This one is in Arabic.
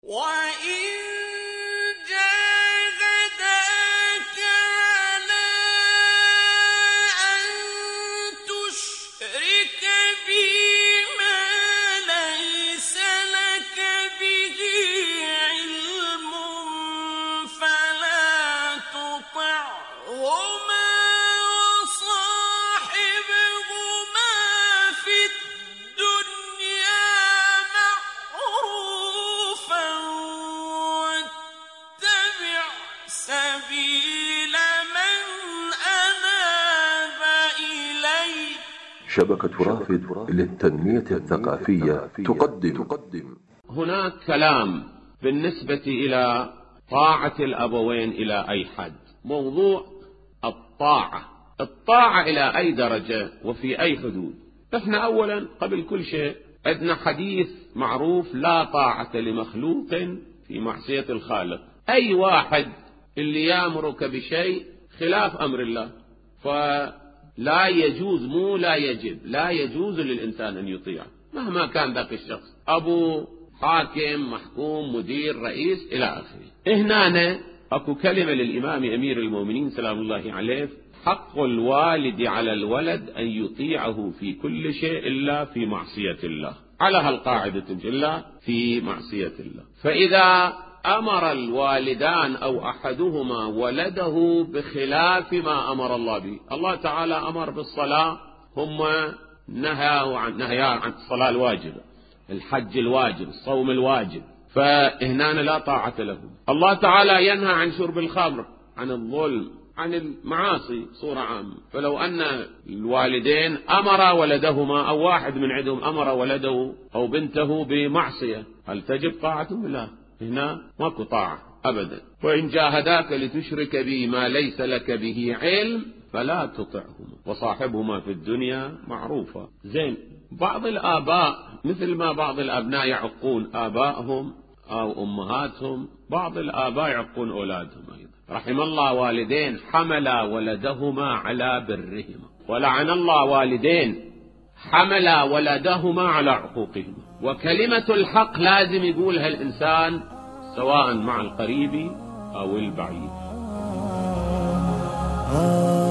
شبكة رافد للتنمية الثقافية تقدم هناك كلام بالنسبة إلى طاعة الأبوين إلى أي حد. موضوع الطاعة إلى أي درجة وفي أي حدود. احنا أولا قبل كل شيء عندنا حديث معروف: لا طاعة لمخلوق في معصية الخالق. أي واحد اللي يأمرك بشيء خلاف أمر الله فلا يجوز، لا يجوز للإنسان أن يطيع مهما كان ذاك الشخص، أبو، حاكم، محكوم، مدير، رئيس إلى آخره. هنا أكو كلمة للإمام أمير المؤمنين سلام الله عليه: حق الوالد على الولد أن يطيعه في كل شيء إلا في معصية الله. على هالقاعدة إلا في معصية الله. فإذا أمر الوالدان أو أحدهما ولده بخلاف ما أمر الله به، الله تعالى أمر بالصلاة، هم نهى عن الصلاة الواجبة، الحج الواجب، الصوم الواجب، فهنا لا طاعة لهم. الله تعالى ينهى عن شرب الخمر، عن الظلم، عن المعاصي صورة عامة. فلو أن الوالدين أمر ولدهما أو واحد من عندهم أمر ولده أو بنته بمعصية، هل تجب طاعتهم؟ لا، هنا ماكو طاعة أبدا. وإن جاهداك لتشرك بي ما ليس لك به علم فلا تطعهما وصاحبهما في الدنيا معروفا. زين، بعض الآباء مثل ما بعض الأبناء يعقون آبائهم أو أمهاتهم، بعض الآباء يعقون أولادهم أيضا. رحم الله والدين حملا ولدهما على برهما، ولعن الله والدين حملا ولدهما على عقوقهما. وكلمة الحق لازم يقولها الإنسان سواء مع القريب أو البعيد.